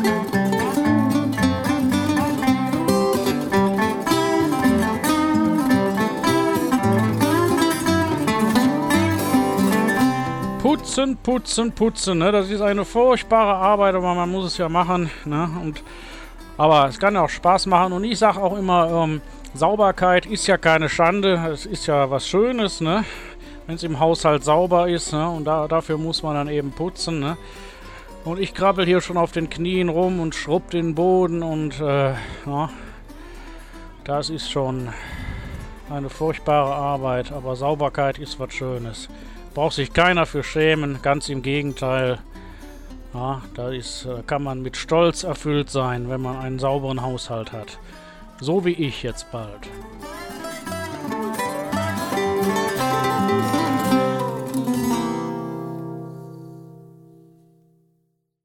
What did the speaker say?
Putzen, ne? Das ist eine furchtbare Arbeit, aber man muss es ja machen, ne? Aber es kann ja auch Spaß machen und ich sage auch immer, Sauberkeit ist ja keine Schande, es ist ja was Schönes, ne? Wenn es im Haushalt sauber ist, ne? Und dafür muss man dann eben putzen, ne? Und ich krabbel hier schon auf den Knien rum und schrubb den Boden und ja, das ist schon eine furchtbare Arbeit, aber Sauberkeit ist was Schönes. Braucht sich keiner für schämen, ganz im Gegenteil. Ja, kann man mit Stolz erfüllt sein, wenn man einen sauberen Haushalt hat. So wie ich jetzt bald.